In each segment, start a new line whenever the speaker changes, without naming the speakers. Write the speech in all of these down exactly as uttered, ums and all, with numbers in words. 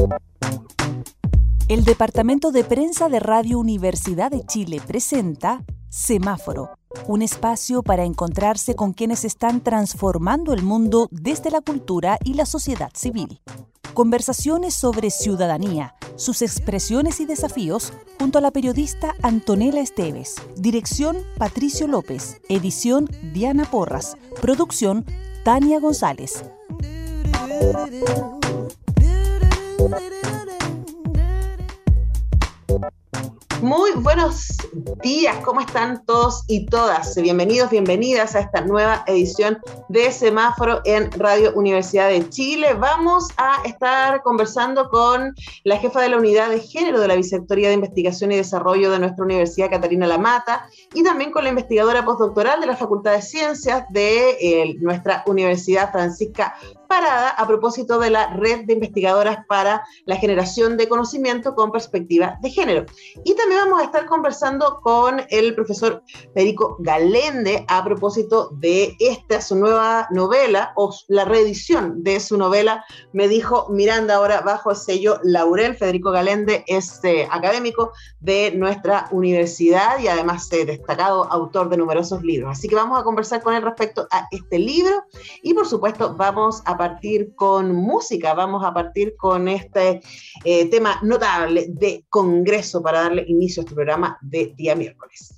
El Departamento de Prensa de Radio Universidad de Chile presenta Semáforo, un espacio para encontrarse con quienes están transformando el mundo desde la cultura y la sociedad civil. Conversaciones sobre ciudadanía, sus expresiones y desafíos, junto a la periodista Antonella Esteves. Dirección Patricio López. Edición Diana Porras. Producción Tania González.
Muy buenos días, ¿cómo están todos y todas? Bienvenidos, bienvenidas a esta nueva edición de Semáforo en Radio Universidad de Chile. Vamos a estar conversando con la jefa de la Unidad de Género de la Vicerrectoría de Investigación y Desarrollo de nuestra universidad, Catarina Lamata, y también con la investigadora postdoctoral de la Facultad de Ciencias de eh, nuestra Universidad, Francisca Parada, a propósito de la Red de Investigadoras para la Generación de Conocimiento con Perspectiva de Género. Y también vamos a estar conversando con el profesor Federico Galende a propósito de esta, su nueva novela, o la reedición de su novela, Me dijo Miranda, ahora bajo el sello Laurel. Federico Galende es eh, académico de nuestra universidad y además eh, destacado autor de numerosos libros. Así que vamos a conversar con él respecto a este libro y, por supuesto, vamos a partir con música, vamos a partir con este eh, tema notable de Congreso para darle inicio a este programa de día miércoles.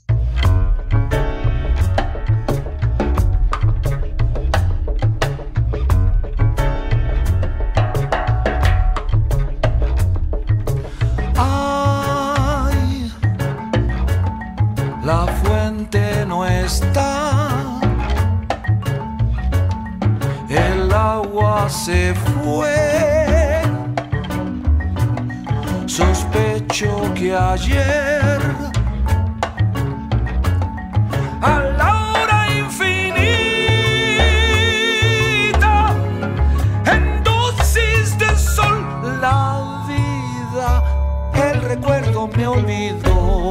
Ay, la fuente no está. El agua se fue. Sospecho que ayer, a la hora infinita, en dosis de sol, la vida, el recuerdo me olvidó.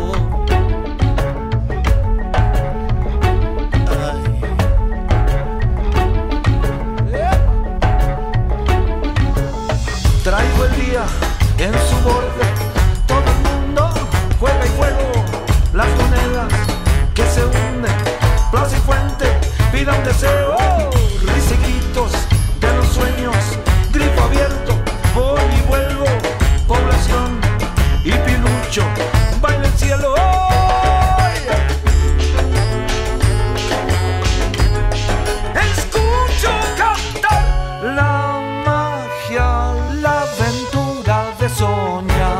Traigo el día en su borde, todo el mundo juega y fuego, las monedas que se hunden, plaza y fuente, pidan deseo, risiquitos de los sueños, grifo abierto, voy y vuelvo, población y pilucho, baila el cielo. Escucho cantar la magia, la aventura de soñar.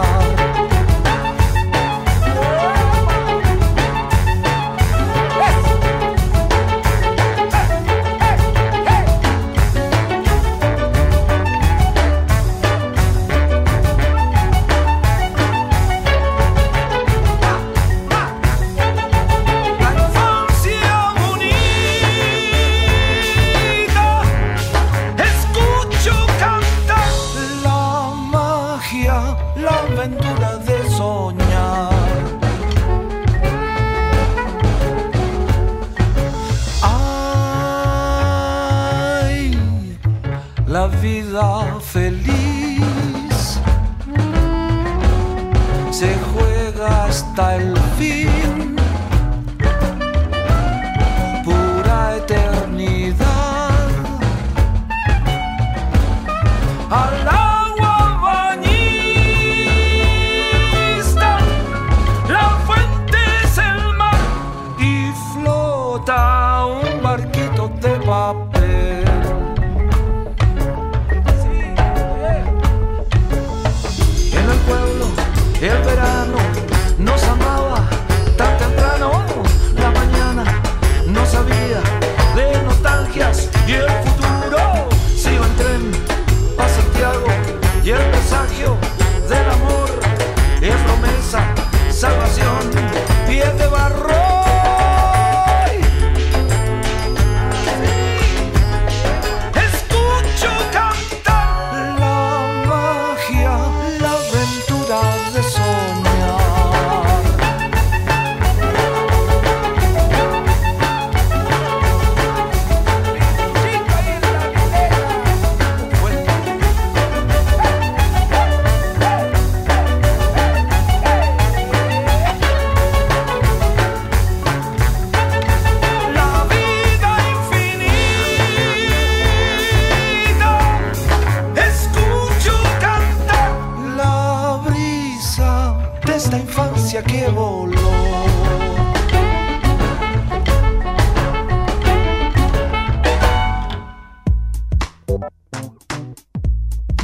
La infancia bonita, escucho cantar la magia, la aventura de soñar. Ay, la vida feliz se juega hasta el fin, pura eternidad. Al agua bañista, la fuente es el mar y flota un barquito de papel. En el pueblo el verano nos amaba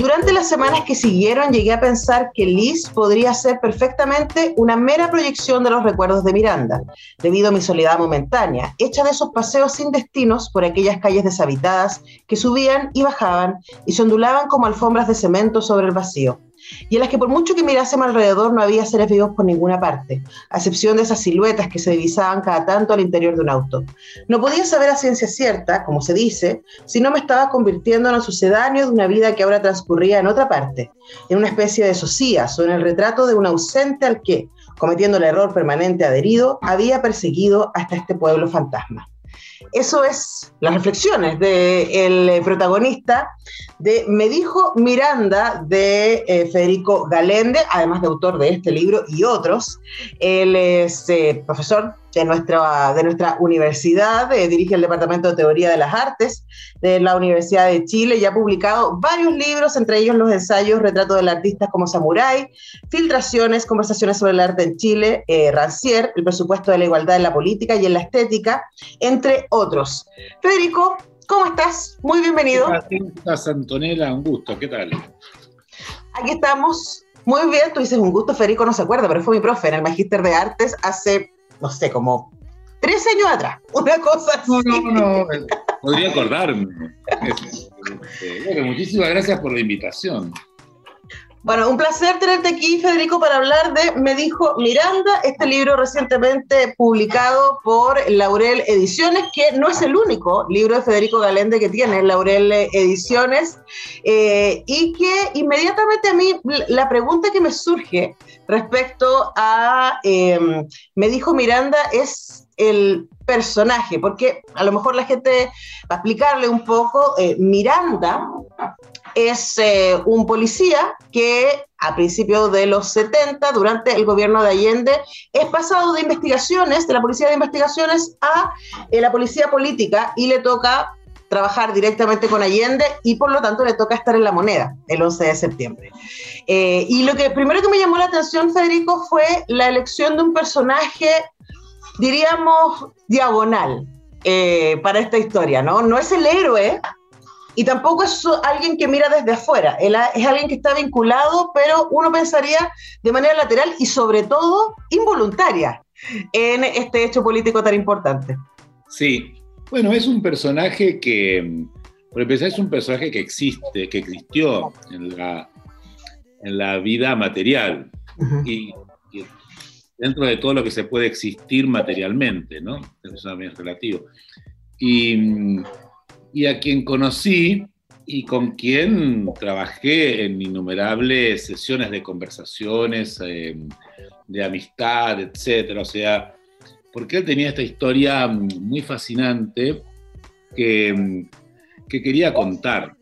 Durante las semanas que siguieron llegué a pensar que Liz podría ser perfectamente una mera proyección de los recuerdos de Miranda, debido a mi soledad momentánea, hecha de esos paseos sin destinos por aquellas calles deshabitadas que subían y bajaban y se ondulaban como alfombras de cemento sobre el vacío, y en las que por mucho que mirásemos alrededor no había seres vivos por ninguna parte, a excepción de esas siluetas que se divisaban cada tanto al interior de un auto. No podía saber a ciencia cierta, como se dice, si no me estaba convirtiendo en el sucedáneo de una vida que ahora transcurría en otra parte, en una especie de Socias o en el retrato de un ausente al que, cometiendo el error permanente adherido, había perseguido hasta este pueblo fantasma. Eso es las reflexiones del protagonista de Me dijo Miranda, de eh, Federico Galende, además de autor de este libro y otros. Él es eh, profesor de nuestra, de nuestra universidad, eh, dirige el Departamento de Teoría de las Artes de la Universidad de Chile y ha publicado varios libros, entre ellos los ensayos Retrato del artista como samurái, Filtraciones, Conversaciones sobre el arte en Chile, eh, Rancière, El presupuesto de la igualdad en la política y en la estética, entre otros. Federico, ¿cómo estás? Muy bienvenido.
¿Cómo estás, Antonella? Un gusto, ¿qué tal?
Aquí estamos. Muy bien, tú dices un gusto, Federico no se acuerda, pero fue mi profe en el Magíster de Artes hace, no sé, como tres años atrás, una cosa así.
No, no, no, podría acordarme. Bueno, muchísimas gracias por la invitación.
Bueno, un placer tenerte aquí, Federico, para hablar de Me dijo Miranda, este libro recientemente publicado por Laurel Ediciones, que no es el único libro de Federico Galende que tiene Laurel Ediciones, eh, y que inmediatamente a mí la pregunta que me surge respecto a eh, Me dijo Miranda es el personaje, porque a lo mejor la gente, para explicarle un poco, eh, Miranda es eh, un policía que a principios de los setenta, durante el gobierno de Allende, es pasado de investigaciones, de la policía de investigaciones a eh, la policía política, y le toca trabajar directamente con Allende y por lo tanto le toca estar en La Moneda el once de septiembre. Eh, y lo que primero que me llamó la atención, Federico, fue la elección de un personaje, diríamos, diagonal eh, para esta historia, ¿no? No es el héroe, y tampoco es alguien que mira desde afuera, él es alguien que está vinculado, pero uno pensaría de manera lateral y sobre todo involuntaria en este hecho político tan importante.
Sí, bueno, es un personaje que, por empezar, es un personaje que existe, que existió en la, en la vida material, uh-huh. y, y dentro de todo lo que se puede existir materialmente, ¿no? Eso también es relativo. Y... y a quien conocí y con quien trabajé en innumerables sesiones de conversaciones, eh, de amistad, etcétera. O sea, porque él tenía esta historia muy fascinante que, que quería contar.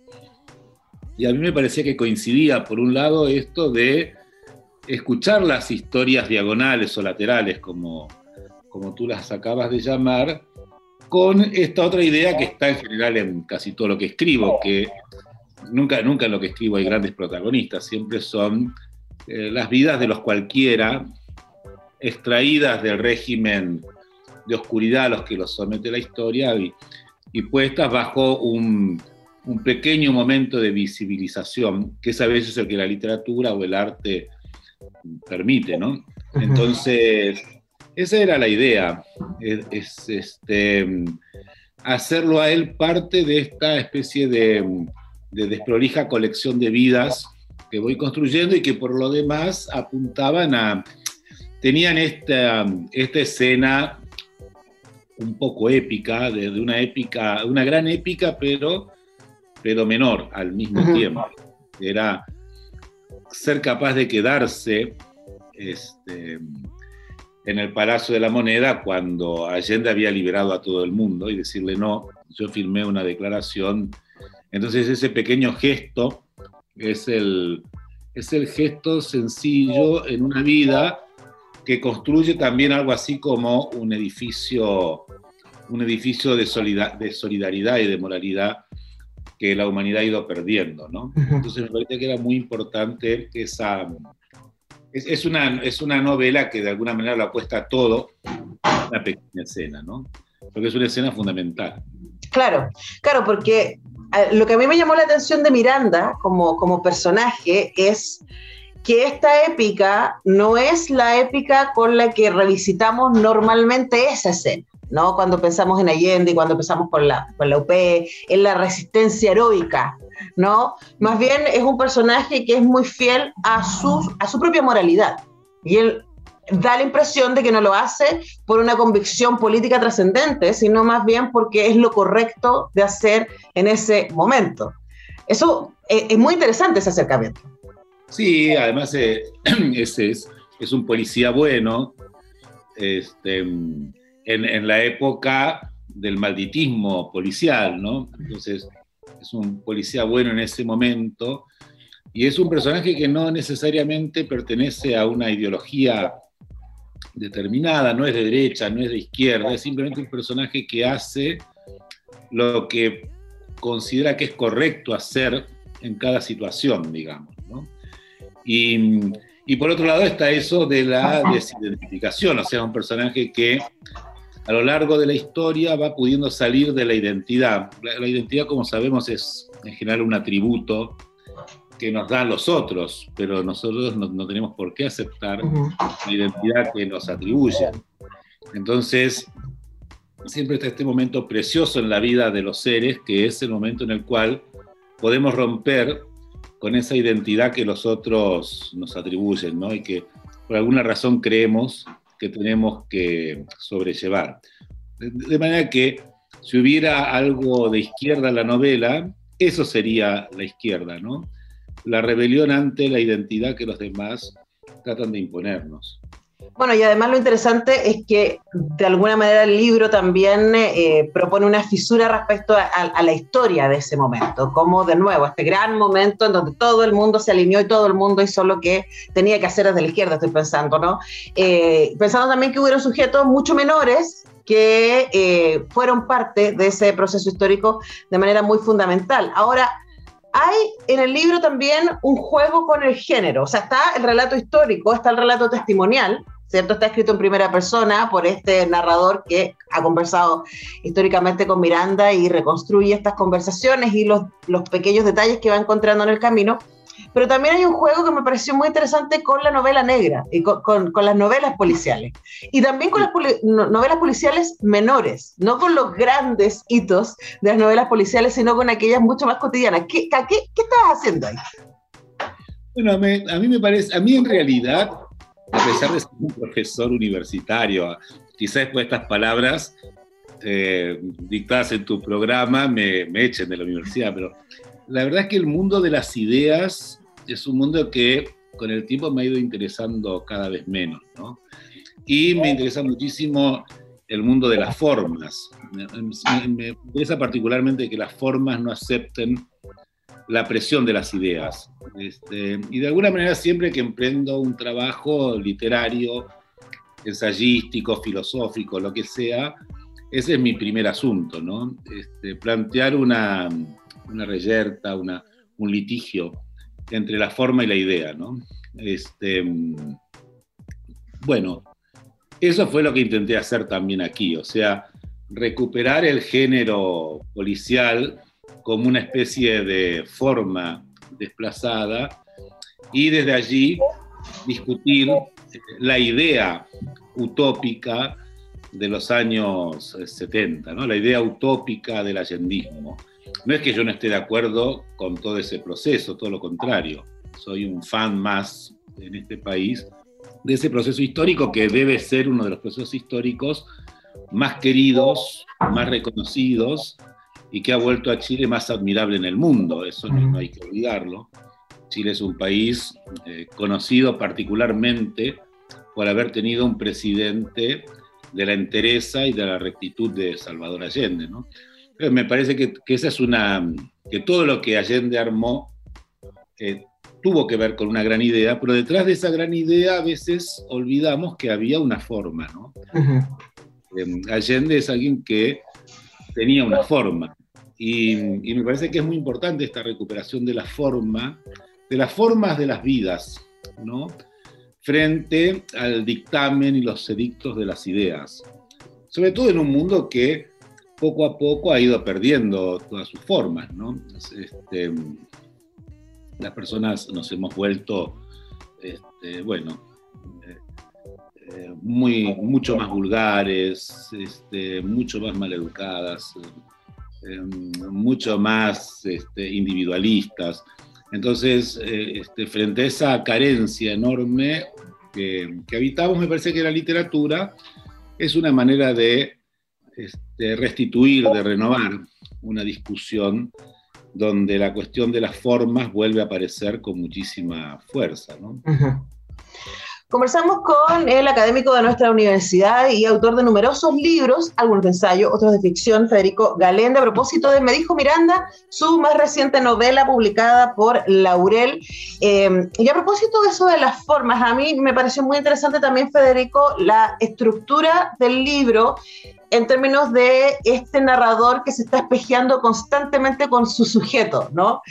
Y a mí me parecía que coincidía, por un lado, esto de escuchar las historias diagonales o laterales, como, como tú las acabas de llamar, con esta otra idea que está en general en casi todo lo que escribo, que nunca, nunca en lo que escribo hay grandes protagonistas, siempre son eh, las vidas de los cualquiera, extraídas del régimen de oscuridad a los que los somete la historia y, y puestas bajo un, un pequeño momento de visibilización, que es a veces el que la literatura o el arte permite, ¿no? Entonces... esa era la idea, es, es este, hacerlo a él parte de esta especie de, de desprolija colección de vidas que voy construyendo y que por lo demás apuntaban a, tenían esta, esta escena un poco épica, de, de una épica, una gran épica, pero, pero menor al mismo uh-huh. tiempo. Era ser capaz de quedarse este, en el Palacio de la Moneda cuando Allende había liberado a todo el mundo y decirle no, yo firmé una declaración. Entonces ese pequeño gesto es el, es el gesto sencillo en una vida que construye también algo así como un edificio, un edificio de, solidar, de solidaridad y de moralidad que la humanidad ha ido perdiendo, ¿no? Entonces me parece que era muy importante esa... Es, es, una, es una novela que de alguna manera lo apuesta todo, una pequeña escena, ¿no? Porque es una escena fundamental.
Claro, claro, porque eh, lo que a mí me llamó la atención de Miranda como, como personaje es que esta épica no es la épica con la que revisitamos normalmente esa escena, ¿no? Cuando pensamos en Allende y cuando pensamos con la, con la U P, en la resistencia heroica, ¿no? Más bien es un personaje que es muy fiel a su, a su propia moralidad. Y él da la impresión de que no lo hace por una convicción política trascendente, sino más bien porque es lo correcto de hacer en ese momento. Eso es, es muy interesante, ese acercamiento.
Sí, además eh, ese es, es un policía bueno, este, en, en la época del malditismo policial, ¿no? Entonces, es un policía bueno en ese momento, y es un personaje que no necesariamente pertenece a una ideología determinada, no es de derecha, no es de izquierda, es simplemente un personaje que hace lo que considera que es correcto hacer en cada situación, digamos, ¿no? Y, y por otro lado está eso de la desidentificación, o sea, un personaje que a lo largo de la historia va pudiendo salir de la identidad. La, la identidad, como sabemos, es en general un atributo que nos dan los otros, pero nosotros no, no tenemos por qué aceptar uh-huh. la identidad que nos atribuyen. Entonces, siempre está este momento precioso en la vida de los seres, que es el momento en el cual podemos romper con esa identidad que los otros nos atribuyen, ¿no? Y que por alguna razón creemos que tenemos que sobrellevar. De, de manera que si hubiera algo de izquierda en la novela, eso sería la izquierda, ¿no? La rebelión ante la identidad que los demás tratan de imponernos.
Bueno, y además lo interesante es que de alguna manera el libro también eh, propone una fisura respecto a, a, a la historia de ese momento, como de nuevo, este gran momento en donde todo el mundo se alineó y todo el mundo hizo lo que tenía que hacer desde la izquierda, estoy pensando, ¿no? Eh, pensando también que hubieron sujetos mucho menores que eh, fueron parte de ese proceso histórico de manera muy fundamental. Ahora, hay en el libro también un juego con el género, o sea, está el relato histórico, está el relato testimonial, ¿cierto? Está escrito en primera persona por este narrador que ha conversado históricamente con Miranda y reconstruye estas conversaciones y los, los pequeños detalles que va encontrando en el camino. Pero también hay un juego que me pareció muy interesante con la novela negra y con, con, con las novelas policiales. Y también con las poli no, novelas policiales menores, no con los grandes hitos de las novelas policiales, sino con aquellas mucho más cotidianas. ¿Qué, qué, qué estás haciendo ahí?
Bueno, me, a mí me parece, a mí en realidad, a pesar de ser un profesor universitario, quizás después de estas palabras eh, dictadas en tu programa me, me echen de la universidad, pero la verdad es que el mundo de las ideas es un mundo que con el tiempo me ha ido interesando cada vez menos, ¿no? Y me interesa muchísimo el mundo de las formas. Me, me, me interesa particularmente que las formas no acepten la presión de las ideas. Este, y de alguna manera siempre que emprendo un trabajo literario, ensayístico, filosófico, lo que sea, ese es mi primer asunto, ¿no? Este, plantear una, una reyerta, una, un litigio entre la forma y la idea, ¿no? Este, bueno, eso fue lo que intenté hacer también aquí, o sea, recuperar el género policial como una especie de forma desplazada y desde allí discutir la idea utópica de los años setenta, ¿no? La idea utópica del allendismo. No es que yo no esté de acuerdo con todo ese proceso, todo lo contrario. Soy un fan más en este país de ese proceso histórico que debe ser uno de los procesos históricos más queridos, más reconocidos y que ha vuelto a Chile más admirable en el mundo. Eso no, no hay que olvidarlo. Chile es un país eh, conocido particularmente por haber tenido un presidente de la entereza y de la rectitud de Salvador Allende, ¿no? Pero me parece que, que esa es una, que todo lo que Allende armó eh, tuvo que ver con una gran idea, pero detrás de esa gran idea a veces olvidamos que había una forma, ¿no? Uh-huh. eh, Allende es alguien que tenía una forma, y, y me parece que es muy importante esta recuperación de la forma, de las formas de las vidas, ¿no? Frente al dictamen y los edictos de las ideas. Sobre todo en un mundo que poco a poco ha ido perdiendo todas sus formas, ¿no? Este, las personas nos hemos vuelto, este, bueno, eh, eh, muy, mucho más vulgares, este, mucho más maleducadas, eh, mucho más este, individualistas. Entonces, eh, este, frente a esa carencia enorme que, que habitamos, me parece que la literatura es una manera de este, restituir, de renovar una discusión donde la cuestión de las formas vuelve a aparecer con muchísima fuerza, ¿no?
Uh-huh. Conversamos con el académico de nuestra universidad y autor de numerosos libros, algunos de ensayo, otros de ficción, Federico Galende, a propósito de Me dijo Miranda, su más reciente novela publicada por Laurel. Eh, y a propósito de eso de las formas, a mí me pareció muy interesante también, Federico, la estructura del libro en términos de este narrador que se está espejeando constantemente con su sujeto, ¿no?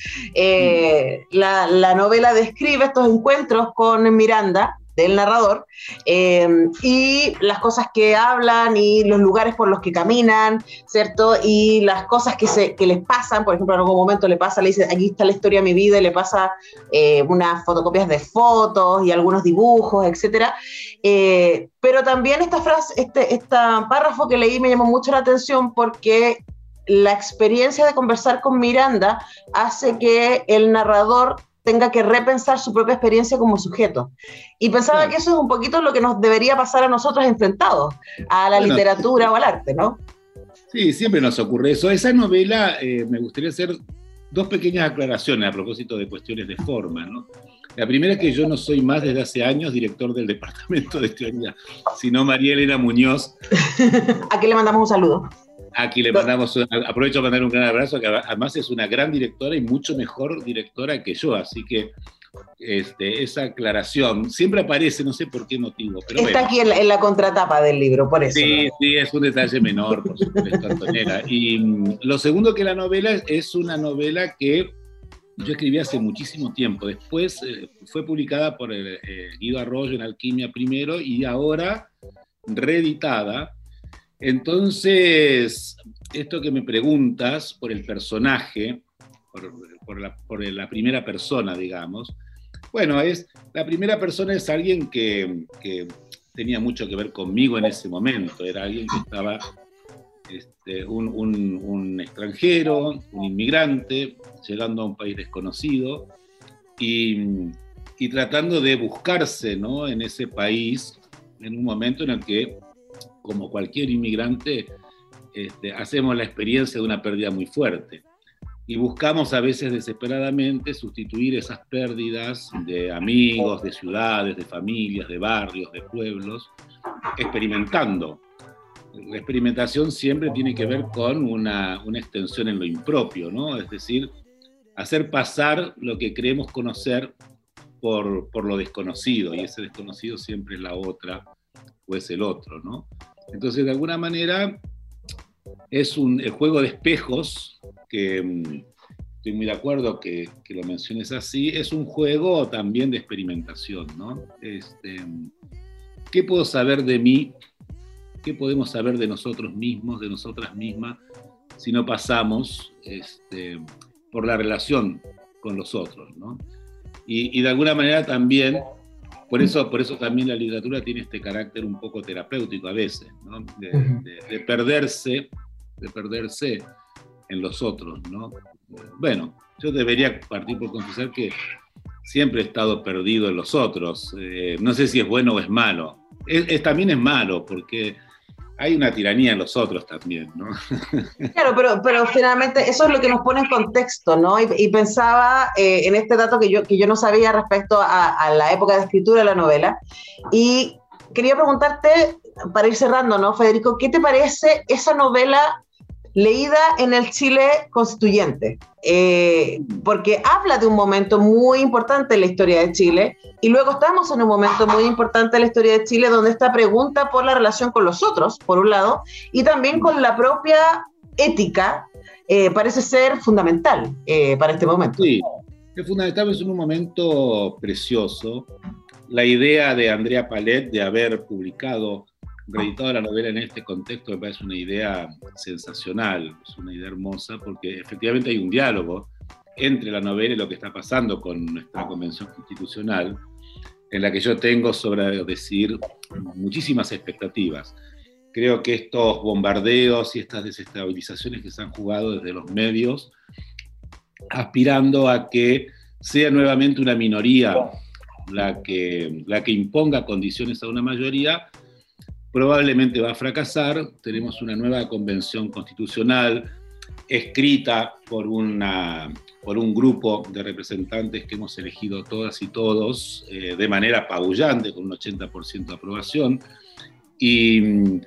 Eh, la, la novela describe estos encuentros con Miranda, del narrador, eh, y las cosas que hablan y los lugares por los que caminan, ¿cierto? Y las cosas que, se, que les pasan, por ejemplo, en algún momento le pasa, le dice, aquí está la historia de mi vida, y le pasa eh, unas fotocopias de fotos y algunos dibujos, etcétera. Eh, pero también esta frase, este, este párrafo que leí me llamó mucho la atención porque la experiencia de conversar con Miranda hace que el narrador tenga que repensar su propia experiencia como sujeto. Y pensaba claro. que eso es un poquito lo que nos debería pasar a nosotros enfrentados a la bueno, literatura sí. o al arte, ¿no?
Sí, siempre nos ocurre eso. Esa novela, eh, me gustaría hacer dos pequeñas aclaraciones a propósito de cuestiones de forma, ¿no? La primera es que yo no soy más desde hace años director del Departamento de Teoría, sino María Elena Muñoz.
Aquí le mandamos un saludo.
Aquí le mandamos, aprovecho para mandar un gran abrazo, que además es una gran directora y mucho mejor directora que yo, así que este, esa aclaración siempre aparece, no sé por qué motivo. Pero
Está
bueno.
aquí en la, en la contratapa del libro, por eso.
Sí,
¿no?
sí, es un detalle menor, por supuesto, Antonella. Y mm, lo segundo que la novela es una novela que yo escribí hace muchísimo tiempo, después eh, fue publicada por el, eh, Guido Arroyo en Alquimia primero y ahora reeditada. Entonces, esto que me preguntas por el personaje, por, por, la, por la primera persona, digamos, bueno, es, la primera persona es alguien que, que tenía mucho que ver conmigo en ese momento, era alguien que estaba, este, un, un, un extranjero, un inmigrante, llegando a un país desconocido y, y tratando de buscarse, ¿no?, en ese país, en un momento en el que, como cualquier inmigrante, este, hacemos la experiencia de una pérdida muy fuerte. Y buscamos a veces desesperadamente sustituir esas pérdidas de amigos, de ciudades, de familias, de barrios, de pueblos, experimentando. La experimentación siempre tiene que ver con una, una extensión en lo impropio, ¿no? Es decir, hacer pasar lo que creemos conocer por, por lo desconocido, y ese desconocido siempre es la otra o es el otro, ¿no? Entonces, de alguna manera, es un el juego de espejos, que um, estoy muy de acuerdo que, que lo menciones así, es un juego también de experimentación, ¿no? Este, ¿qué puedo saber de mí? ¿Qué podemos saber de nosotros mismos, de nosotras mismas, si no pasamos este, por la relación con los otros, ¿no? Y, y de alguna manera también, por eso, por eso también la literatura tiene este carácter un poco terapéutico a veces, ¿no? De, de, de perderse, de perderse en los otros, ¿no? Bueno, yo debería partir por confesar que siempre he estado perdido en los otros. Eh, no sé si es bueno o es malo. Es, es, también es malo, porque hay una tiranía en los otros también, ¿no?
Claro, pero, pero finalmente eso es lo que nos pone en contexto, ¿no? Y, y pensaba eh, en este dato que yo, que yo no sabía respecto a, a la época de escritura de la novela, y quería preguntarte, para ir cerrando, ¿no, Federico? ¿Qué te parece esa novela leída en el Chile constituyente? Eh, porque habla de un momento muy importante en la historia de Chile, y luego estamos en un momento muy importante en la historia de Chile donde esta pregunta por la relación con los otros, por un lado, y también con la propia ética, eh, parece ser fundamental eh, para este momento.
Sí, es fundamental, es un momento precioso. La idea de Andrea Palet de haber publicado reeditado la novela en este contexto me parece una idea sensacional, es una idea hermosa, porque efectivamente hay un diálogo entre la novela y lo que está pasando con nuestra convención constitucional, en la que yo tengo, sobre decir, muchísimas expectativas. Creo que estos bombardeos y estas desestabilizaciones que se han jugado desde los medios, aspirando a que sea nuevamente una minoría la que, la que imponga condiciones a una mayoría, probablemente va a fracasar. Tenemos una nueva convención constitucional escrita por, una, por un grupo de representantes que hemos elegido todas y todos eh, de manera apabullante, con un ochenta por ciento de aprobación, y,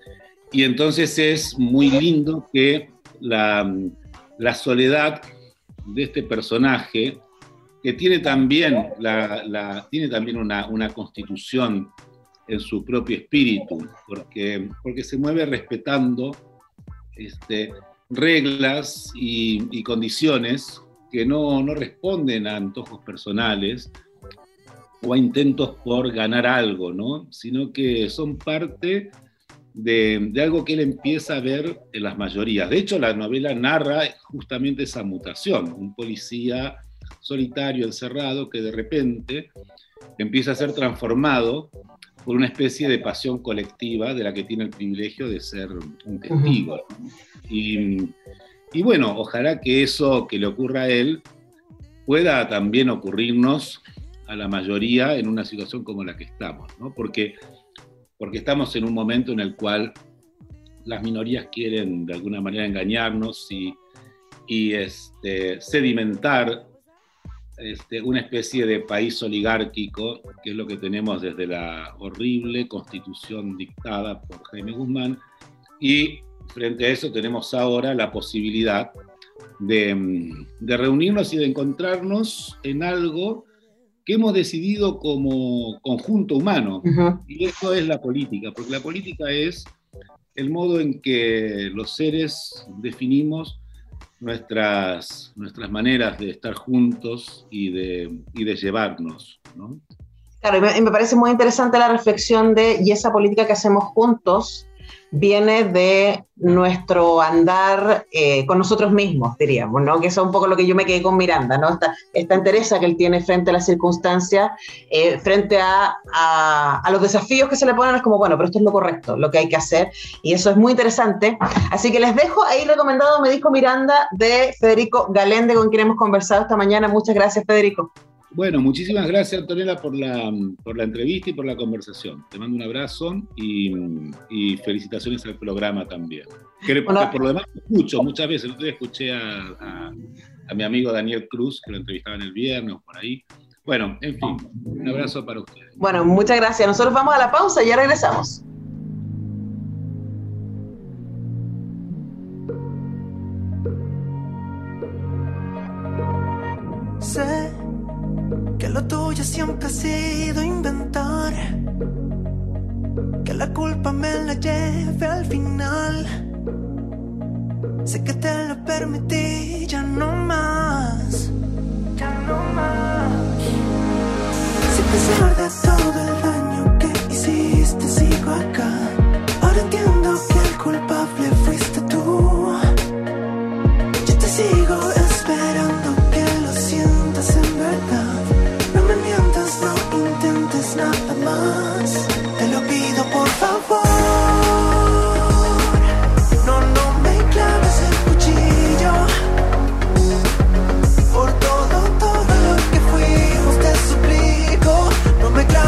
y entonces es muy lindo que la, la soledad de este personaje, que tiene también, la, la, tiene también una, una constitución en su propio espíritu, porque, porque se mueve respetando este, reglas y, y condiciones que no, no responden a antojos personales o a intentos por ganar algo, ¿no? Sino que son parte de, de algo que él empieza a ver en las mayorías. De hecho, la novela narra justamente esa mutación, un policía solitario, encerrado, que de repente empieza a ser transformado por una especie de pasión colectiva de la que tiene el privilegio de ser un testigo. Uh-huh. y, y bueno, ojalá que eso que le ocurra a él pueda también ocurrirnos a la mayoría en una situación como la que estamos, ¿no? Porque, porque estamos en un momento en el cual las minorías quieren de alguna manera engañarnos y, y este, sedimentar Este, una especie de país oligárquico, que es lo que tenemos desde la horrible constitución dictada por Jaime Guzmán, y frente a eso tenemos ahora la posibilidad de, de reunirnos y de encontrarnos en algo que hemos decidido como conjunto humano, uh-huh. Y eso es la política, porque la política es el modo en que los seres definimos Nuestras, nuestras maneras de estar juntos y de, y de llevarnos, ¿no?
Claro, y me, y me parece muy interesante la reflexión de, y esa política que hacemos juntos viene de nuestro andar eh, con nosotros mismos, diríamos, ¿no? Que eso es un poco lo que yo me quedé con Miranda, ¿no? Esta, esta entereza que él tiene frente a las circunstancias, eh, frente a, a, a los desafíos que se le ponen, es como, bueno, pero esto es lo correcto, lo que hay que hacer, y eso es muy interesante. Así que les dejo ahí recomendado Me dijo Miranda, de Federico Galende, con quien hemos conversado esta mañana. Muchas gracias, Federico.
Bueno, muchísimas gracias, Antonella, por la, por la entrevista y por la conversación. Te mando un abrazo y, y felicitaciones al programa también. Que, bueno, que por lo demás escucho muchas veces. El otro día escuché a, a, a mi amigo Daniel Cruz, que lo entrevistaban el viernes o por ahí. Bueno, en fin, un abrazo para ustedes.
Bueno, muchas gracias. Nosotros vamos a la pausa y ya regresamos.
Sé que lo tuyo siempre ha sido inventar, que la culpa me la lleve al final. Sé que te lo permití, ya no más, ya no más. Si a pesar de todo el daño que hiciste sigo acá, ahora entiendo que el culpable fuiste tú. Yo te sigo esperando que lo sientas en verdad. No me mientas, no intentes nada más. Te lo pido por favor. No, no me claves el cuchillo. Por todo, todo lo que fuimos te suplico. No me claves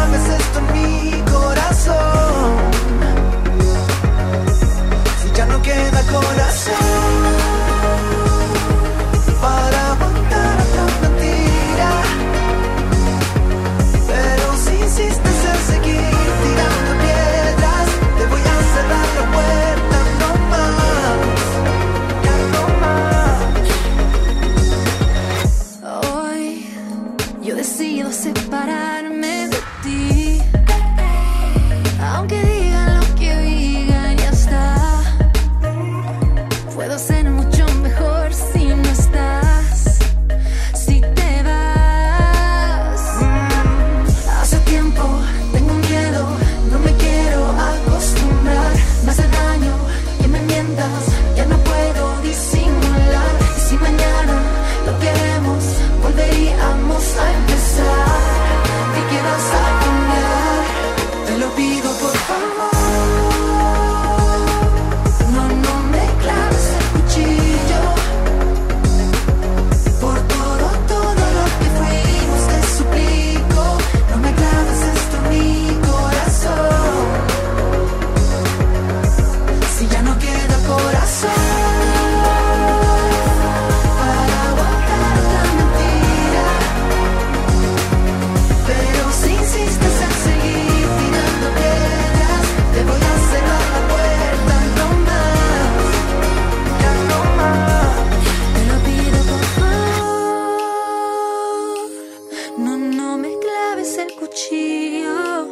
No me claves el cuchillo.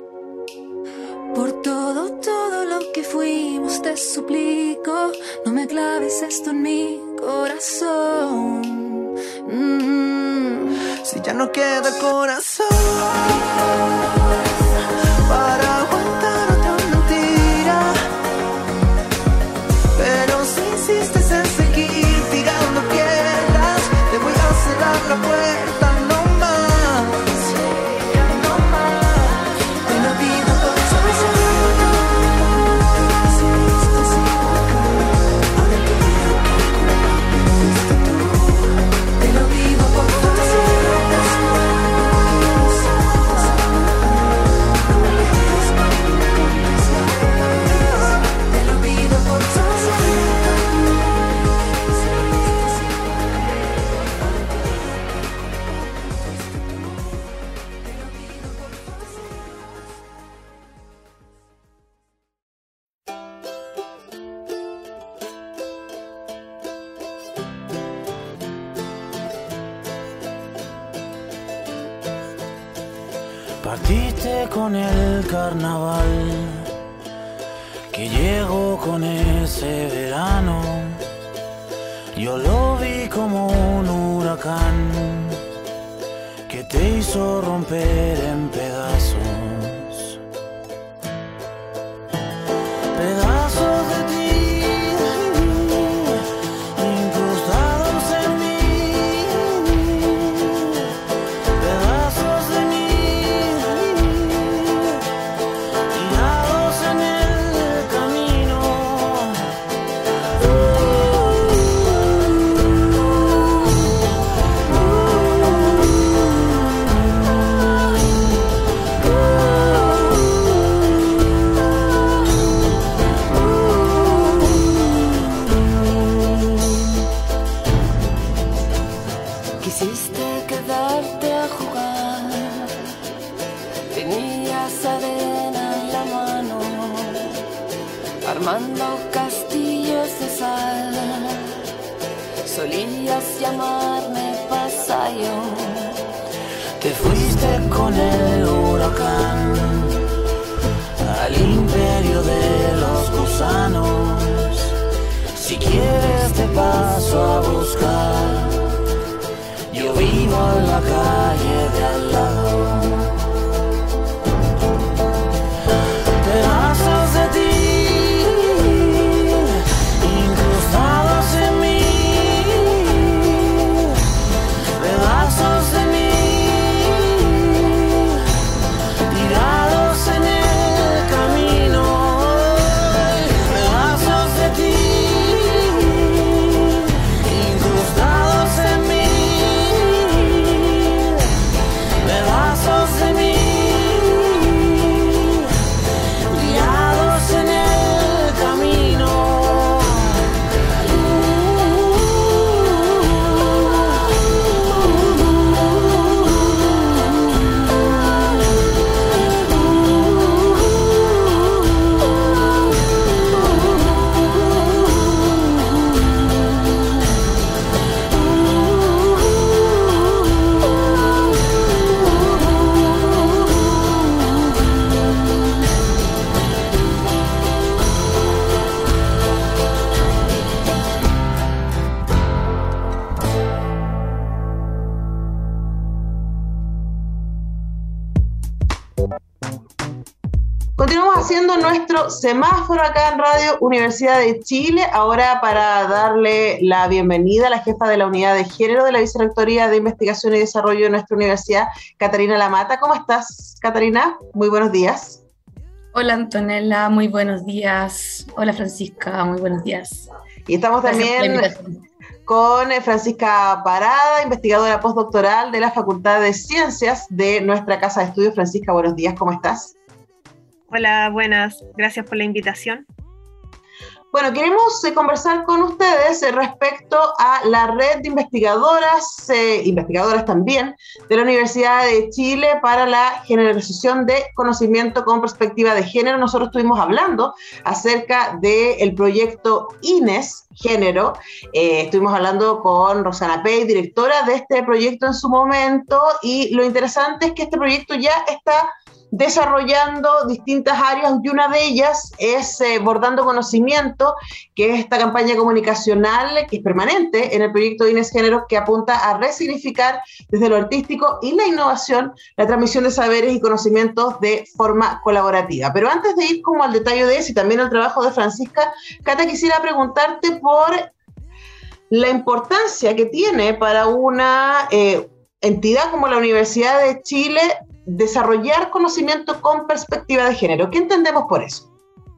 Por todo, todo lo que fuimos te suplico. No me claves esto en mi corazón. Mm.
Si ya no queda corazón para aguantar otra mentira, pero si insistes en seguir tirando piedras, te voy a cerrar la puerta. No más, no más. Te lo pido por favor. Ahora que veo que fuiste tú, te lo pido por favor.
Partiste con el carnaval, que llegó con ese verano. Yo lo vi como un huracán que te hizo romper en pedazos. Pedazos de ti, incrustados en mí. Pedazos de mí, tirados en el camino.
Quisiste quedarte a jugar, tenías arena en la mano, armando castillos de sal. Solías llamarme vasallo.
Te fuiste con el huracán al imperio de los gusanos. Si quieres te paso a buscar. Yo vivo en la calle de al lado. Pedazos de ti, incrustados en mí. Pedazos de mí, tirados en el camino. Pedazos de ti, incrustados en mí. Pedazos de mí, guiados en el camino.
Continuamos haciendo nuestro semáforo acá en Radio Universidad de Chile, ahora para darle la bienvenida a la jefa de la Unidad de Género de la Vicerrectoría de Investigación y Desarrollo de nuestra universidad, Catarina Lamata. ¿Cómo estás, Catarina? Muy buenos días.
Hola, Antonella, muy buenos días. Hola, Francisca, muy buenos días.
Y estamos también con Francisca Parada, investigadora postdoctoral de la Facultad de Ciencias de nuestra Casa de Estudios. Francisca, buenos días, ¿cómo estás?
Hola, buenas, gracias por la invitación.
Bueno, queremos eh, conversar con ustedes eh, respecto a la red de investigadoras, eh, investigadoras también, de la Universidad de Chile para la generalización de conocimiento con perspectiva de género. Nosotros estuvimos hablando acerca del proyecto INES Género. Eh, estuvimos hablando con Rosana Pey, directora de este proyecto en su momento, y lo interesante es que este proyecto ya está desarrollando distintas áreas, y una de ellas es eh, Bordando Conocimiento, que es esta campaña comunicacional que es permanente en el proyecto INES Género, que apunta a resignificar desde lo artístico y la innovación la transmisión de saberes y conocimientos de forma colaborativa. Pero antes de ir como al detalle de eso y también al trabajo de Francisca, Cata, quisiera preguntarte por la importancia que tiene para una eh, entidad como la Universidad de Chile desarrollar conocimiento con perspectiva de género. ¿Qué entendemos por eso?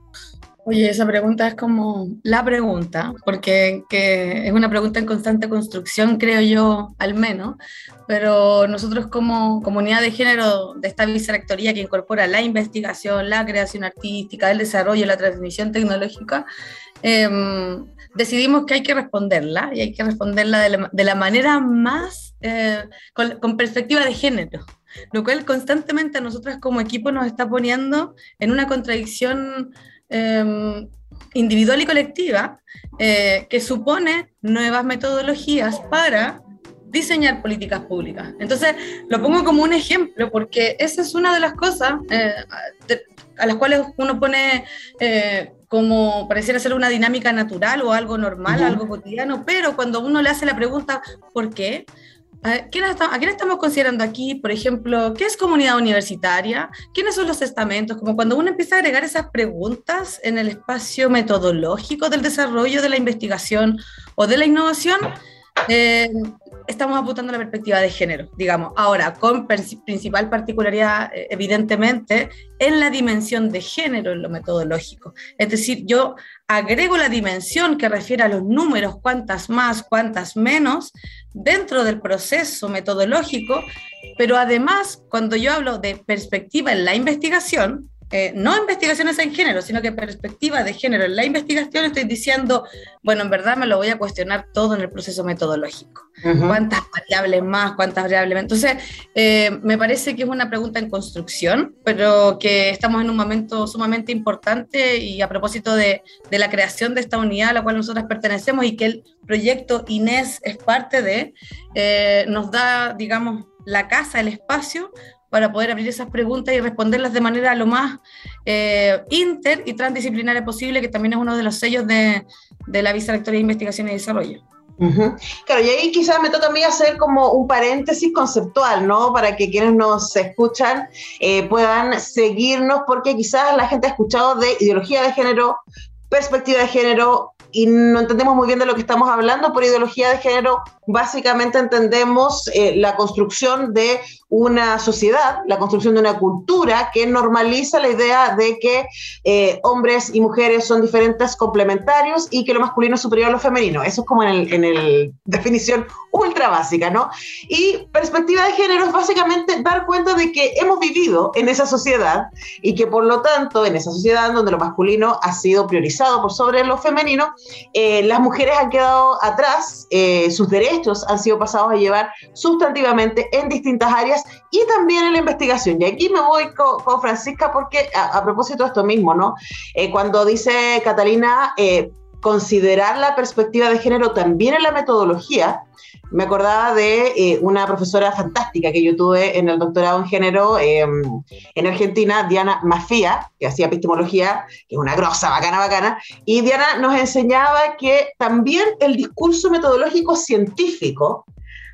Oye, esa pregunta es como la pregunta, porque que es una pregunta en constante construcción, creo yo, al menos, pero nosotros como comunidad de género de esta vicerrectoría que incorpora la investigación, la creación artística, el desarrollo, la transmisión tecnológica, eh, decidimos que hay que responderla, y hay que responderla de la, de la manera más, eh, con, con perspectiva de género, lo cual constantemente a nosotros como equipo nos está poniendo en una contradicción eh, individual y colectiva, eh, que supone nuevas metodologías para diseñar políticas públicas. Entonces, lo pongo como un ejemplo, porque esa es una de las cosas eh, de, a las cuales uno pone eh, como pareciera ser una dinámica natural o algo normal, uh-huh. algo cotidiano, pero cuando uno le hace la pregunta, ¿por qué?, ¿A quién, está, ¿A quién estamos considerando aquí? Por ejemplo, ¿qué es comunidad universitaria? ¿Quiénes son los estamentos? Como cuando uno empieza a agregar esas preguntas en el espacio metodológico del desarrollo de la investigación o de la innovación, eh, estamos apuntando a la perspectiva de género, digamos. Ahora, con principal particularidad, eh, evidentemente, en la dimensión de género en lo metodológico. Es decir, yo agrego la dimensión que refiere a los números, cuántas más, cuántas menos, dentro del proceso metodológico, pero además, cuando yo hablo de perspectiva en la investigación, eh, no investigaciones en género, sino que perspectiva de género en la investigación, estoy diciendo, bueno, en verdad me lo voy a cuestionar todo en el proceso metodológico. Uh-huh. ¿Cuántas variables más? ¿Cuántas variables menos? Entonces, eh, me parece que es una pregunta en construcción, pero que estamos en un momento sumamente importante, y a propósito de, de la creación de esta unidad a la cual nosotros pertenecemos y que el proyecto INES es parte de, eh, nos da, digamos, la casa, el espacio, para poder abrir esas preguntas y responderlas de manera lo más eh, inter y transdisciplinaria posible, que también es uno de los sellos de, de la Vicerrectoría de Investigación y Desarrollo.
Uh-huh. Claro, y ahí quizás me toca a mí hacer como un paréntesis conceptual, ¿no? Para que quienes nos escuchan eh, puedan seguirnos, porque quizás la gente ha escuchado de ideología de género, perspectiva de género, y no entendemos muy bien de lo que estamos hablando. Por ideología de género básicamente entendemos eh, la construcción de una sociedad, la construcción de una cultura que normaliza la idea de que eh, hombres y mujeres son diferentes, complementarios, y que lo masculino es superior a lo femenino. Eso es como en el, en el definición ultra básica, ¿no? Y perspectiva de género es básicamente dar cuenta de que hemos vivido en esa sociedad, y que por lo tanto en esa sociedad donde lo masculino ha sido priorizado por sobre lo femenino, eh, las mujeres han quedado atrás, eh, sus derechos han sido pasados a llevar sustantivamente en distintas áreas, y también en la investigación. Y aquí me voy con, con Francisca, porque a, a propósito de esto mismo, ¿no? Eh, cuando dice Catalina, eh, considerar la perspectiva de género también en la metodología, me acordaba de eh, una profesora fantástica que yo tuve en el doctorado en género eh, en Argentina, Diana Mafía, que hacía epistemología, que es una grosa, bacana, bacana, y Diana nos enseñaba que también el discurso metodológico científico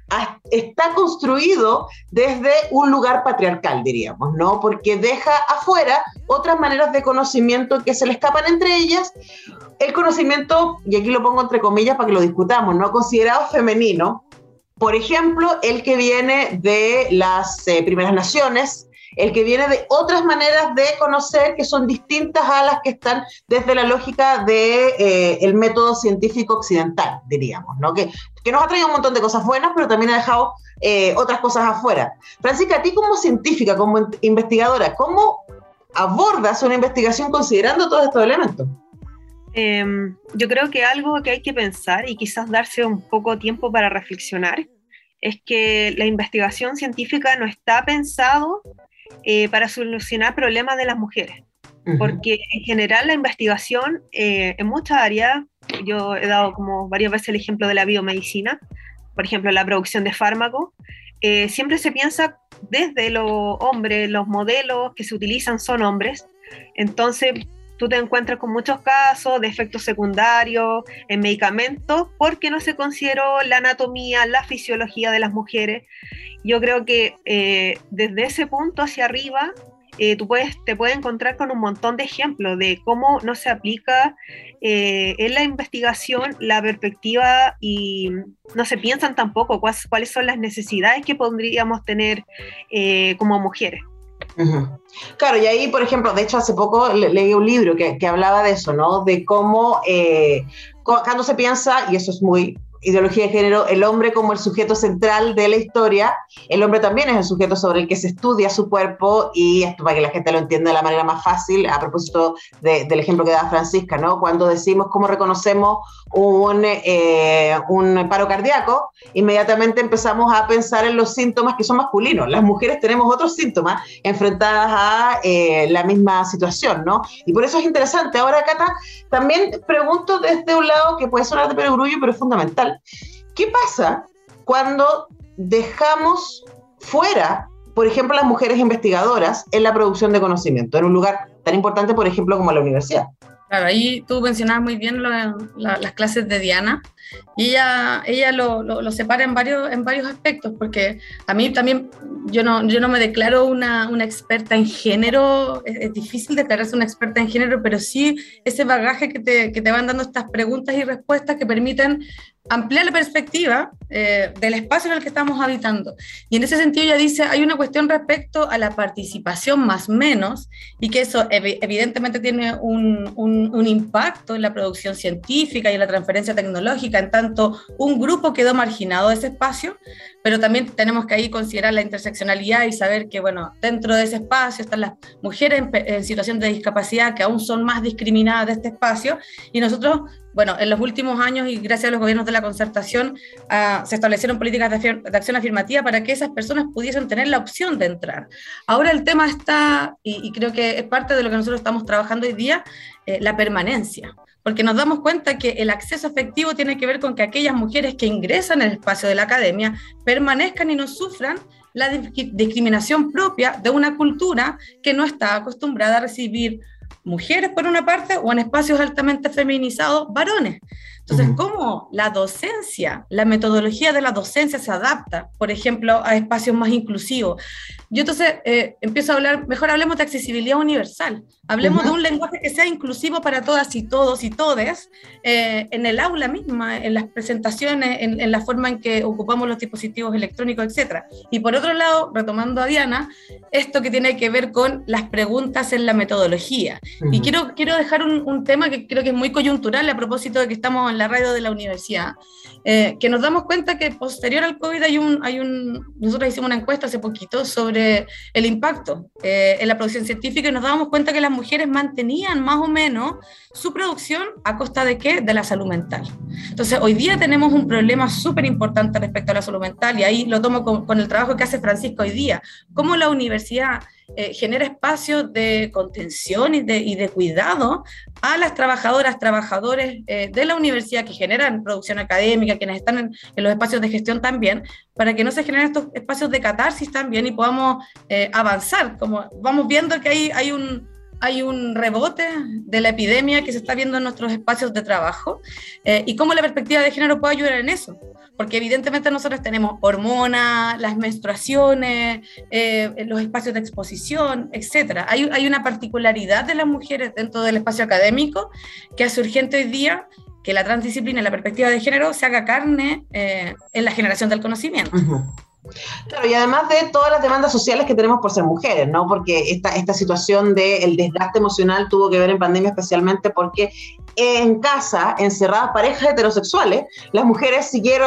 está construido desde un lugar patriarcal, diríamos, ¿no? Porque deja afuera otras maneras de conocimiento que se le escapan, entre ellas el conocimiento, y aquí lo pongo entre comillas para que lo discutamos, ¿no? Considerado femenino, por ejemplo, el que viene de las eh, primeras naciones, el que viene de otras maneras de conocer que son distintas a las que están desde la lógica del de, eh, método científico occidental, diríamos, ¿no? Que, que nos ha traído un montón de cosas buenas, pero también ha dejado eh, otras cosas afuera. Francisca, a ti como científica, como investigadora, ¿cómo abordas una investigación considerando todos estos elementos?
Eh, yo creo que algo que hay que pensar y quizás darse un poco tiempo para reflexionar es que la investigación científica no está pensado eh, para solucionar problemas de las mujeres, uh-huh. porque en general la investigación eh, en muchas áreas, yo he dado como varias veces el ejemplo de la biomedicina, por ejemplo la producción de fármacos, eh, siempre se piensa desde los hombres, los modelos que se utilizan son hombres, entonces tú te encuentras con muchos casos de efectos secundarios en medicamentos porque no se consideró la anatomía, la fisiología de las mujeres. Yo creo que eh, desde ese punto hacia arriba eh, tú puedes, te puedes encontrar con un montón de ejemplos de cómo no se aplica eh, en la investigación la perspectiva y no se piensan tampoco cuáles, cuáles son las necesidades que podríamos tener eh, como mujeres.
Uh-huh. Claro, y ahí, por ejemplo, de hecho hace poco le- leí un libro que, que hablaba de eso, ¿no? De cómo eh, cuando se piensa, y eso es muy ideología de género, el hombre como el sujeto central de la historia, el hombre también es el sujeto sobre el que se estudia su cuerpo, y esto para que la gente lo entienda de la manera más fácil, a propósito de, del ejemplo que daba Francisca, ¿no? Cuando decimos cómo reconocemos un, eh, un paro cardíaco, inmediatamente empezamos a pensar en los síntomas que son masculinos. Las mujeres tenemos otros síntomas enfrentadas a eh, la misma situación, ¿no? Y por eso es interesante. Ahora, Cata, también pregunto desde un lado que puede sonar de perogrullo, pero es fundamental. ¿Qué pasa cuando dejamos fuera, por ejemplo, las mujeres investigadoras en la producción de conocimiento, en un lugar tan importante, por ejemplo, como la universidad?
Claro, ahí tú mencionabas muy bien lo, la, las clases de Diana, y ella, ella lo, lo, lo separa en varios, en varios aspectos, porque a mí también, yo no, yo no me declaro una, una experta en género, es, es difícil declararse una experta en género, pero sí ese bagaje que te, que te van dando estas preguntas y respuestas que permiten ampliar la perspectiva eh, del espacio en el que estamos habitando. Y en ese sentido ella dice, hay una cuestión respecto a la participación más menos, y que eso ev- evidentemente tiene un, un, un impacto en la producción científica y en la transferencia tecnológica, en tanto un grupo quedó marginado de ese espacio, pero también tenemos que ahí considerar la interseccionalidad y saber que, bueno, dentro de ese espacio están las mujeres en, en situación de discapacidad que aún son más discriminadas de este espacio, y nosotros, bueno, en los últimos años y gracias a los gobiernos de la concertación uh, se establecieron políticas de, afir- de acción afirmativa para que esas personas pudiesen tener la opción de entrar. Ahora el tema está, y, y creo que es parte de lo que nosotros estamos trabajando hoy día, eh, la permanencia. Porque nos damos cuenta que el acceso efectivo tiene que ver con que aquellas mujeres que ingresan al espacio de la academia permanezcan y no sufran la di- discriminación propia de una cultura que no está acostumbrada a recibir mujeres por una parte o en espacios altamente feminizados varones. Entonces, ¿cómo la docencia, la metodología de la docencia se adapta, por ejemplo, a espacios más inclusivos? Yo entonces eh, empiezo a hablar, mejor hablemos de accesibilidad universal, hablemos uh-huh. de un lenguaje que sea inclusivo para todas y todos y todes, eh, en el aula misma, en las presentaciones, en, en la forma en que ocupamos los dispositivos electrónicos, etcétera. Y por otro lado, retomando a Diana, esto que tiene que ver con las preguntas en la metodología. Uh-huh. Y quiero, quiero dejar un, un tema que creo que es muy coyuntural a propósito de que estamos en la radio de la universidad, eh, que nos damos cuenta que posterior al COVID hay un, hay un, nosotros hicimos una encuesta hace poquito sobre el impacto eh, en la producción científica, y nos dábamos cuenta que las mujeres mantenían más o menos su producción a costa de ¿qué? De la salud mental. Entonces hoy día tenemos un problema súper importante respecto a la salud mental, y ahí lo tomo con, con el trabajo que hace Francisco hoy día, cómo la universidad Eh, genera espacios de contención y de, y de cuidado a las trabajadoras, trabajadores eh, de la universidad que generan producción académica, quienes están en, en los espacios de gestión también, para que no se generen estos espacios de catarsis también y podamos eh, avanzar. Como vamos viendo que hay, hay un... hay un rebote de la epidemia que se está viendo en nuestros espacios de trabajo, eh, y cómo la perspectiva de género puede ayudar en eso, porque evidentemente nosotros tenemos hormonas, las menstruaciones, eh, los espacios de exposición, etcétera. Hay, hay una particularidad de las mujeres dentro del espacio académico que hace urgente hoy día que la transdisciplina y la perspectiva de género se haga carne eh, en la generación del conocimiento. Uh-huh.
Claro, y además de todas las demandas sociales que tenemos por ser mujeres, ¿no? Porque esta, esta situación del desgaste emocional tuvo que ver en pandemia especialmente porque en casa, encerradas parejas heterosexuales, las mujeres siguieron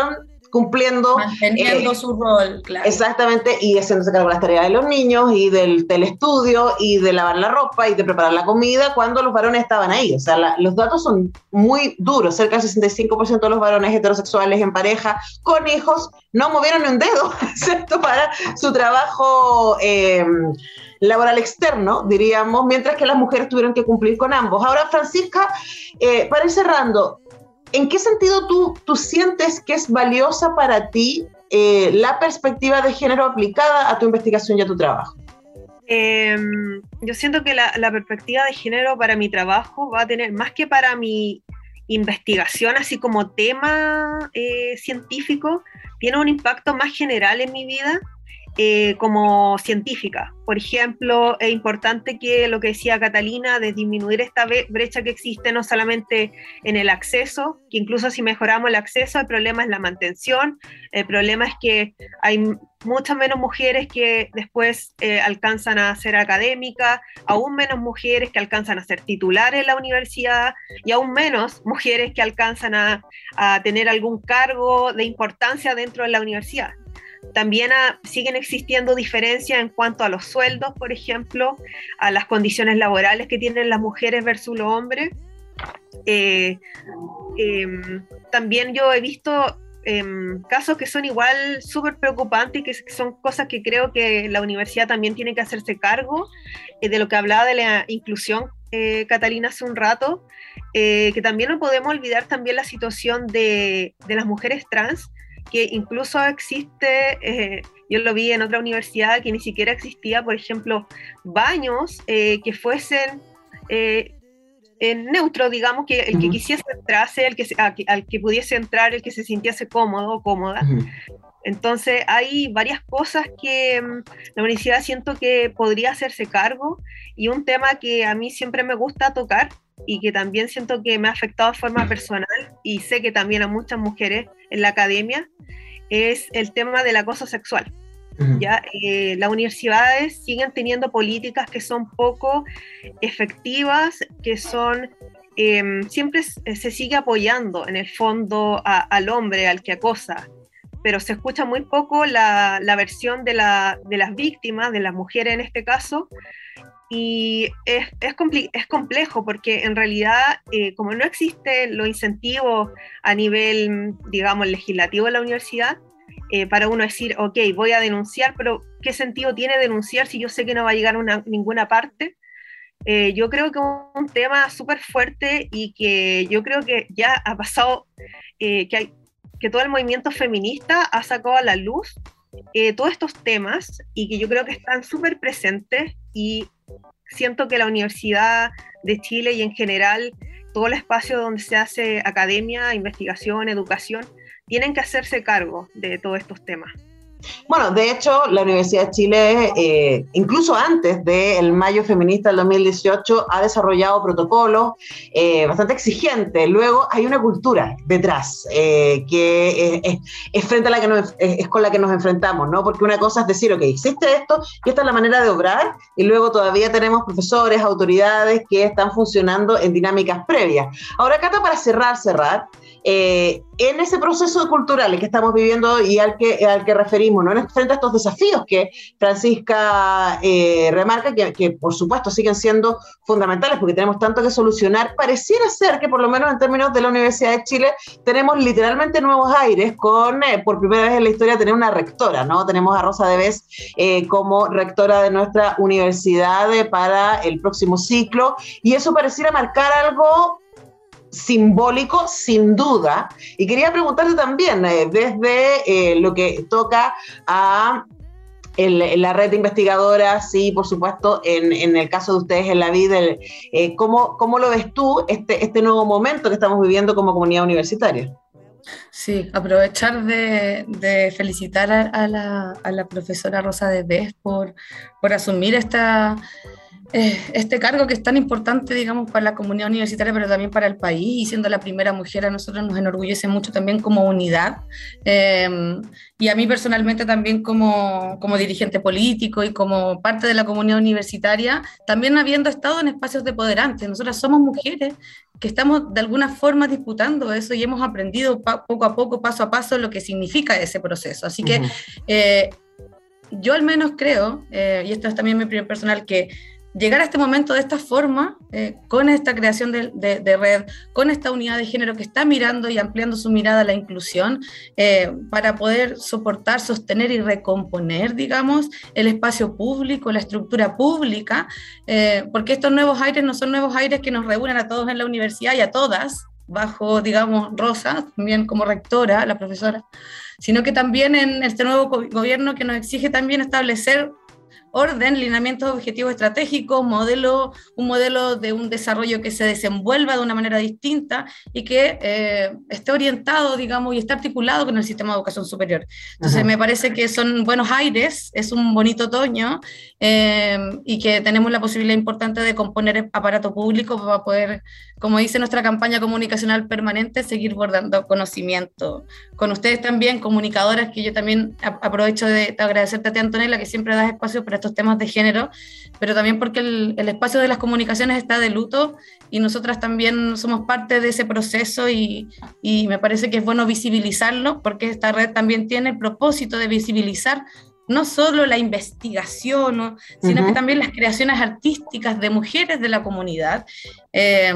cumpliendo.
Manteniendo eh, su rol, claro.
Exactamente, y haciéndose cargo de las tareas de los niños, y del telestudio, y de lavar la ropa, y de preparar la comida, cuando los varones estaban ahí. O sea, la, los datos son muy duros. Cerca del sesenta y cinco por ciento de los varones heterosexuales en pareja, con hijos, no movieron ni un dedo, excepto para su trabajo eh, laboral externo, diríamos, mientras que las mujeres tuvieron que cumplir con ambos. Ahora, Francisca, eh, para ir cerrando, ¿en qué sentido tú, tú sientes que es valiosa para ti eh, la perspectiva de género aplicada a tu investigación y a tu trabajo?
Eh, yo siento que la, la perspectiva de género para mi trabajo va a tener, más que para mi investigación, así como tema eh, científico, tiene un impacto más general en mi vida eh, como científica. Por ejemplo, es importante que lo que decía Catalina, de disminuir esta brecha que existe no solamente en el acceso, que incluso si mejoramos el acceso, el problema es la mantención, el problema es que hay muchas menos mujeres que después eh, alcanzan a ser académicas, aún menos mujeres que alcanzan a ser titulares en la universidad, y aún menos mujeres que alcanzan a, a tener algún cargo de importancia dentro de la universidad. También a, siguen existiendo diferencias en cuanto a los sueldos, por ejemplo, a las condiciones laborales que tienen las mujeres versus los hombres. Eh, eh, también yo he visto eh, casos que son igual súper preocupantes y que son cosas que creo que la universidad también tiene que hacerse cargo, eh, de lo que hablaba de la inclusión eh, Catalina hace un rato, eh, que también no podemos olvidar también la situación de, de las mujeres trans, que incluso existe, eh, yo lo vi en otra universidad, que ni siquiera existía, por ejemplo, baños eh, que fuesen eh, en neutro, digamos, que el uh-huh. que quisiese entrarse, el que, a, al que pudiese entrar, el que se sintiese cómodo o cómoda. Uh-huh. Entonces hay varias cosas que um, la universidad siento que podría hacerse cargo, y un tema que a mí siempre me gusta tocar, y que también siento que me ha afectado de forma personal, y sé que también a muchas mujeres en la academia, es el tema del acoso sexual. Uh-huh. ¿Ya? Eh, las universidades siguen teniendo políticas que son poco efectivas, que son, eh, siempre se sigue apoyando en el fondo a, al hombre, al que acosa, pero se escucha muy poco la, la versión de, la, de las víctimas, de las mujeres en este caso. Y es, es, compli- es complejo porque en realidad, eh, como no existen los incentivos a nivel, digamos, legislativo de la universidad, eh, para uno decir, ok, voy a denunciar, pero ¿qué sentido tiene denunciar si yo sé que no va a llegar a una, ninguna parte? Eh, yo creo que es un tema súper fuerte, y que yo creo que ya ha pasado, eh, que, hay, que todo el movimiento feminista ha sacado a la luz eh, todos estos temas, y que yo creo que están súper presentes, y siento que la Universidad de Chile y en general todo el espacio donde se hace academia, investigación, educación, tienen que hacerse cargo de todos estos temas.
Bueno, de hecho, la Universidad de Chile, eh, incluso antes del Mayo Feminista del dos mil dieciocho, ha desarrollado protocolos eh, bastante exigentes. Luego hay una cultura detrás, eh, que es, es, frente a la que nos, es, es con la que nos enfrentamos, ¿no? Porque una cosa es decir, ok, existe esto, y esta es la manera de obrar, y luego todavía tenemos profesores, autoridades que están funcionando en dinámicas previas. Ahora, Cata, para cerrar, cerrar, Eh, en ese proceso cultural que estamos viviendo y al que, al que referimos, ¿no? Frente a estos desafíos que Francisca eh, remarca, que, que por supuesto siguen siendo fundamentales porque tenemos tanto que solucionar, pareciera ser que por lo menos en términos de la Universidad de Chile tenemos literalmente nuevos aires con, eh, por primera vez en la historia, tener una rectora, ¿no? Tenemos a Rosa Debes eh, como rectora de nuestra universidad eh, para el próximo ciclo, y eso pareciera marcar algo simbólico, sin duda. Y quería preguntarte también, eh, desde eh, lo que toca a el, la red de investigadoras y, por supuesto, en, en el caso de ustedes en la vida, el, eh, ¿cómo, ¿cómo lo ves tú, este, este nuevo momento que estamos viviendo como comunidad universitaria?
Sí, aprovechar de, de felicitar a, a, la, a la profesora Rosa Debes por, por asumir esta... este cargo que es tan importante, digamos, para la comunidad universitaria, pero también para el país, y siendo la primera mujer, a nosotros nos enorgullece mucho también como unidad, eh, y a mí personalmente también como, como dirigente político y como parte de la comunidad universitaria, también habiendo estado en espacios depoderantes. Nosotras somos mujeres que estamos de alguna forma disputando eso y hemos aprendido pa- poco a poco, paso a paso, lo que significa ese proceso. Así que uh-huh. eh, yo al menos creo, eh, y esto es también mi opinión personal, que llegar a este momento de esta forma, eh, con esta creación de, de, de red, con esta unidad de género que está mirando y ampliando su mirada a la inclusión, eh, para poder soportar, sostener y recomponer, digamos, el espacio público, la estructura pública, eh, porque estos nuevos aires no son nuevos aires que nos reúnen a todos en la universidad y a todas, bajo, digamos, Rosa, también como rectora, la profesora, sino que también en este nuevo gobierno que nos exige también establecer orden, lineamientos objetivos estratégicos, modelo, un modelo de un desarrollo que se desenvuelva de una manera distinta y que eh, esté orientado, digamos, y esté articulado con el sistema de educación superior. Entonces, Ajá. me parece que son buenos aires, es un bonito otoño, eh, y que tenemos la posibilidad importante de componer aparato público para poder, como dice nuestra campaña comunicacional permanente, seguir bordando conocimiento. Con ustedes también, comunicadoras, que yo también aprovecho de, de agradecerte a ti, Antonella, que siempre das espacio para estos temas de género, pero también porque el, el espacio de las comunicaciones está de luto y nosotras también somos parte de ese proceso y, y me parece que es bueno visibilizarlo, porque esta red también tiene el propósito de visibilizar no solo la investigación, ¿no? sino uh-huh. que también las creaciones artísticas de mujeres de la comunidad. Eh,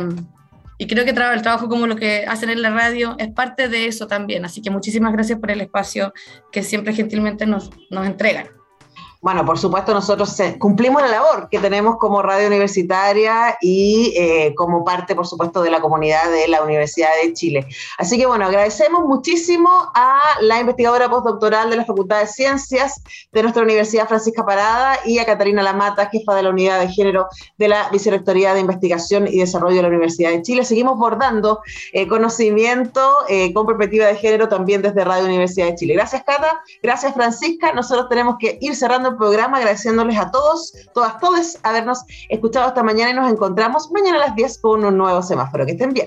y creo que el trabajo como lo que hacen en la radio es parte de eso también, así que muchísimas gracias por el espacio que siempre gentilmente nos, nos entregan.
Bueno, por supuesto, nosotros cumplimos la labor que tenemos como radio universitaria y eh, como parte, por supuesto, de la comunidad de la Universidad de Chile. Así que, bueno, agradecemos muchísimo a la investigadora postdoctoral de la Facultad de Ciencias de nuestra Universidad, Francisca Parada, y a Catarina Lamata, jefa de la Unidad de Género de la Vicerrectoría de Investigación y Desarrollo de la Universidad de Chile. Seguimos bordando eh, conocimiento eh, con perspectiva de género también desde Radio Universidad de Chile. Gracias, Cata. Gracias, Francisca. Nosotros tenemos que ir cerrando programa, agradeciéndoles a todos, todas, todos habernos escuchado esta mañana y nos encontramos mañana a las diez con un nuevo semáforo. Que estén bien.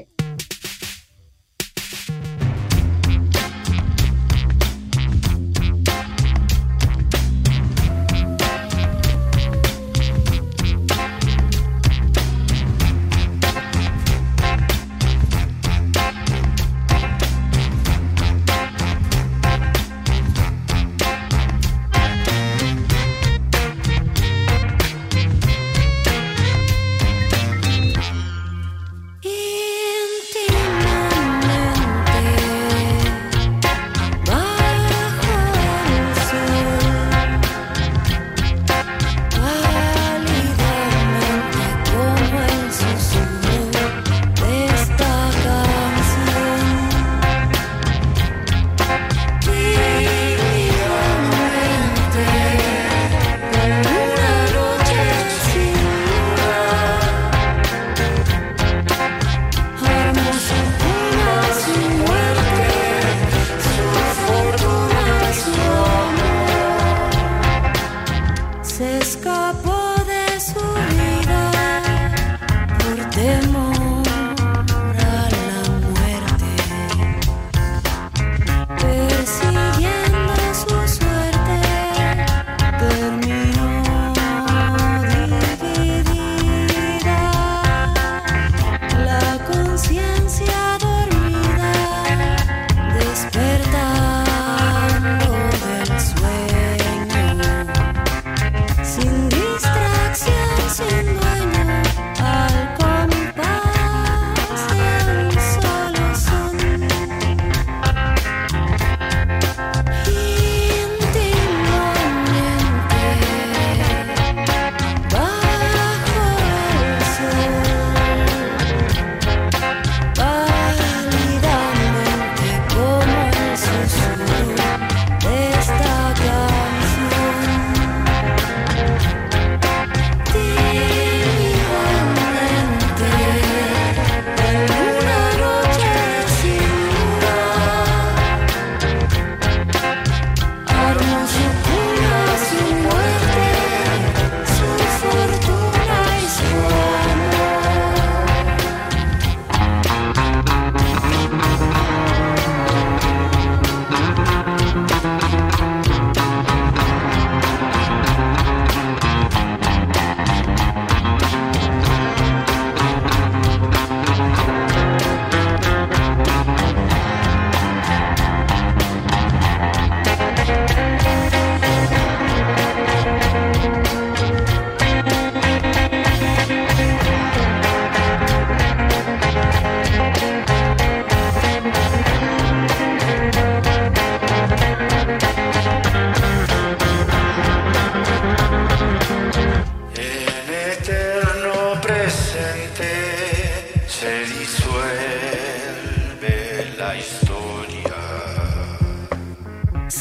In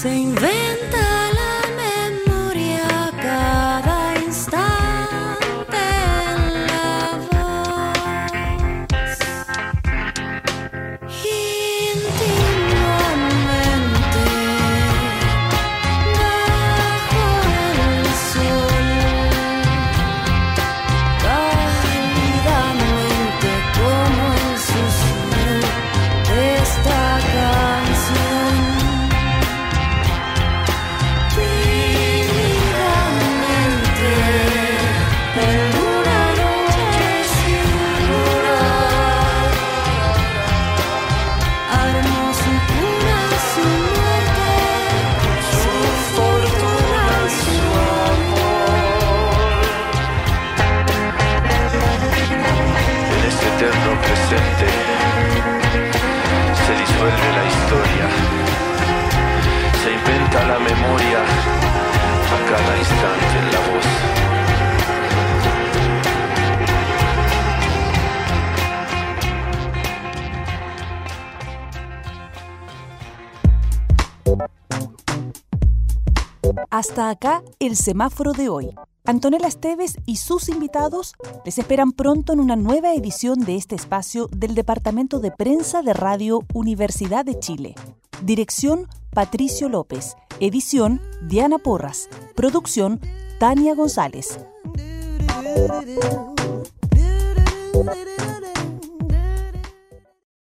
Se inventa la memoria cada instante en la voz. Íntimamente bajo el sol, cálidamente como el susurro de esta canción. Tímidamente perdura noche sin durar. Armó su cuna, su muerte, su fortuna y su
En este eterno presente se disuelve la historia, se inventa la memoria a cada instante en la voz.
Hasta acá el semáforo de hoy. Antonella Esteves y sus invitados les esperan pronto en una nueva edición de este espacio del Departamento de Prensa de Radio Universidad de Chile. Dirección Patricio López. Edición Diana Porras. Producción Tania González.
do do do do do do do do.